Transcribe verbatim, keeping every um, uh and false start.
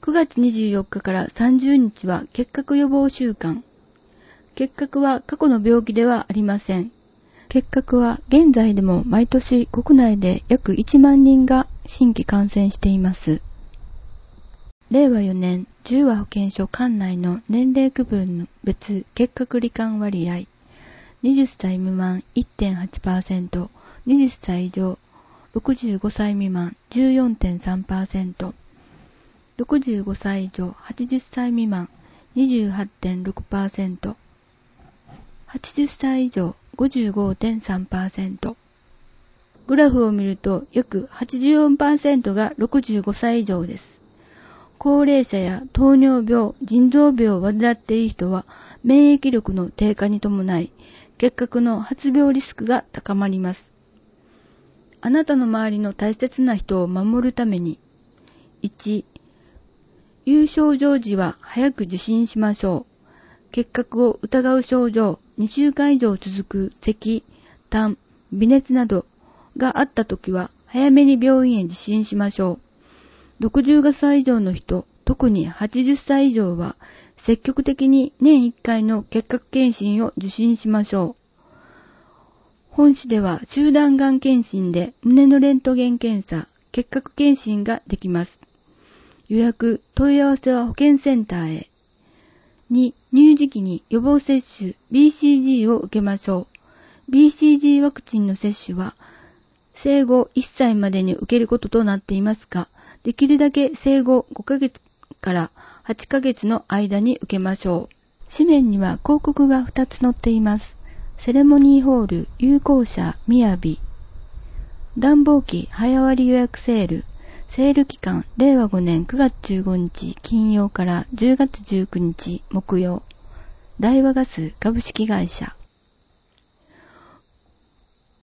くがつにじゅうよっかからさんじゅうにちは結核予防週間。結核は過去の病気ではありません。結核は現在でも毎年国内で約いちまんにんが新規感染しています。れいわよねんじゅうわ保健所管内の年齢区分別結核罹患割合。はたち未満 いってんはちパーセント、はたち以上ろくじゅうごさい未満 じゅうよんてんさんパーセント、ろくじゅうごさい以上はちじゅっさい未満 にじゅうはちてんろくパーセント、はちじゅっさい以上 ごじゅうごてんさんパーセント。グラフを見ると約 はちじゅうよんパーセント がろくじゅうごさい以上です。高齢者や糖尿病、腎臓病を患っている人は免疫力の低下に伴い結核の発病リスクが高まります。あなたの周りの大切な人を守るために、いち、有症状時は早く受診しましょう。結核を疑う症状、にしゅうかん以上続く咳、痰、微熱などがあったときは早めに病院へ受診しましょう。ろくじゅうさい以上の人、特にはちじゅっさい以上は積極的に年いっかいの結核検診を受診しましょう。本市では集団がん検診で胸のレントゲン検査、結核検診ができます。予約、問い合わせは保健センターへ。に、乳児期に予防接種 ビーシージー を受けましょう。ビーシージー ワクチンの接種は生後いっさいまでに受けることとなっていますが、できるだけ生後ごかげつからはちかげつの間に受けましょう。紙面には広告がふたつ載っています。セレモニーホール、有効者、みやび。暖房機、早割予約セール。セール期間、れいわごねんくがつじゅうごにち金曜からじゅうがつじゅうくにち木曜。大和ガス株式会社。